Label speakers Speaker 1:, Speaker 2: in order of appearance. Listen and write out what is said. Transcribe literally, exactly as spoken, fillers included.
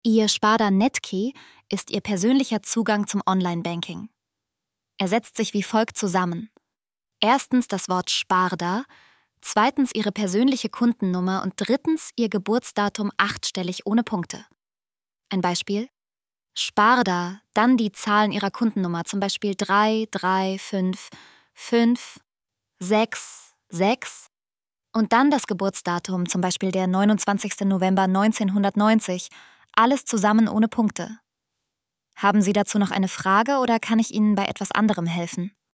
Speaker 1: Ihr Sparda-Netkey ist Ihr persönlicher Zugang zum Online-Banking. Er setzt sich wie folgt zusammen. Erstens das Wort Sparda, zweitens Ihre persönliche Kundennummer und drittens Ihr Geburtsdatum achtstellig ohne Punkte. Ein Beispiel: Sparda, dann die Zahlen Ihrer Kundennummer, zum Beispiel drei drei fünf fünf sechs sechs und dann das Geburtsdatum, zum Beispiel der neunundzwanzigster November neunzehnhundertneunzig, alles zusammen ohne Punkte. Haben Sie dazu noch eine Frage oder kann ich Ihnen bei etwas anderem helfen?